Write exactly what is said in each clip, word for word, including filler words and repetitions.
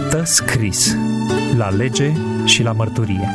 Stă scris la lege și la mărturie.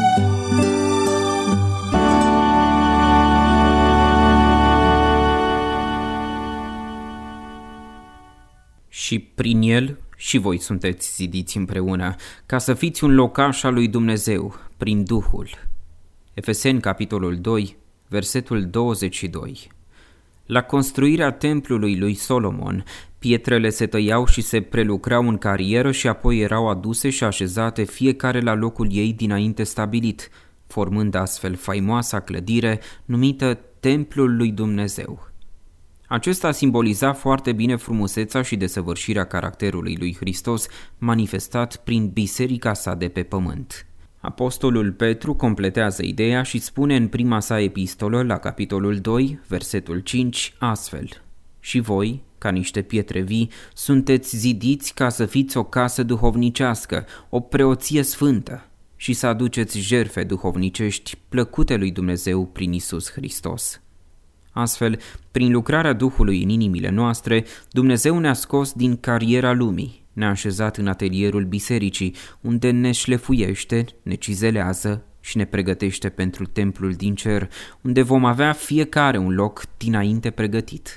Și prin el și voi sunteți zidiți împreună, ca să fiți un locaș al lui Dumnezeu, prin Duhul. Efeseni, capitolul doi, versetul douăzeci și doi. La construirea templului lui Solomon, pietrele se tăiau și se prelucrau în carieră și apoi erau aduse și așezate fiecare la locul ei dinainte stabilit, formând astfel faimoasa clădire numită Templul lui Dumnezeu. Acesta simboliza foarte bine frumusețea și desăvârșirea caracterului lui Hristos, manifestat prin biserica sa de pe pământ. Apostolul Petru completează ideea și spune în prima sa epistolă, la capitolul doi, versetul cinci, astfel: Și voi, ca niște pietre vii, sunteți zidiți ca să fiți o casă duhovnicească, o preoție sfântă, și să aduceți jertfe duhovnicești plăcute lui Dumnezeu prin Iisus Hristos. Astfel, prin lucrarea Duhului în inimile noastre, Dumnezeu ne-a scos din cariera lumii, ne-a așezat în atelierul bisericii, unde ne șlefuiește, ne cizelează și ne pregătește pentru templul din cer, unde vom avea fiecare un loc dinainte pregătit.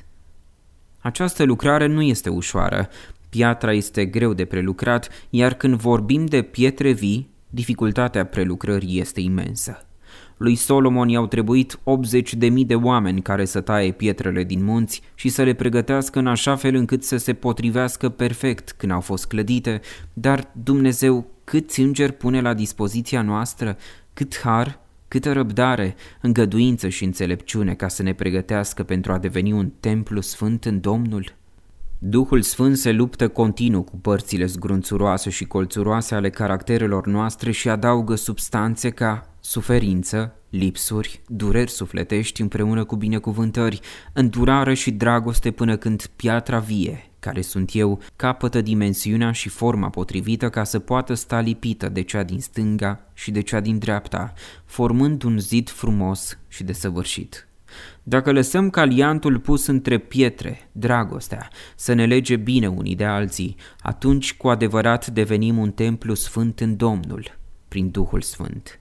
Această lucrare nu este ușoară, piatra este greu de prelucrat, iar când vorbim de pietre vii, dificultatea prelucrării este imensă. Lui Solomon i-au trebuit optzeci de mii de oameni care să taie pietrele din munți și să le pregătească în așa fel încât să se potrivească perfect când au fost clădite, dar Dumnezeu câți îngeri pune la dispoziția noastră, cât har, câtă răbdare, îngăduință și înțelepciune ca să ne pregătească pentru a deveni un templu sfânt în Domnul. Duhul Sfânt se luptă continuu cu părțile zgrunțuroase și colțuroase ale caracterelor noastre și adaugă substanțe ca suferință, lipsuri, dureri sufletești împreună cu binecuvântări, îndurare și dragoste până când piatra vie, care sunt eu, capătă dimensiunea și forma potrivită ca să poată sta lipită de cea din stânga și de cea din dreapta, formând un zid frumos și desăvârșit. Dacă lăsăm ca liantul pus între pietre, dragostea, să ne lege bine unii de alții, atunci cu adevărat devenim un templu sfânt în Domnul, prin Duhul Sfânt.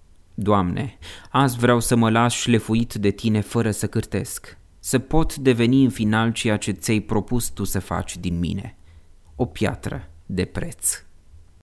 Doamne, azi vreau să mă las șlefuit de Tine fără să cârtesc, să pot deveni în final ceea ce ți-ai propus Tu să faci din mine, o piatră de preț.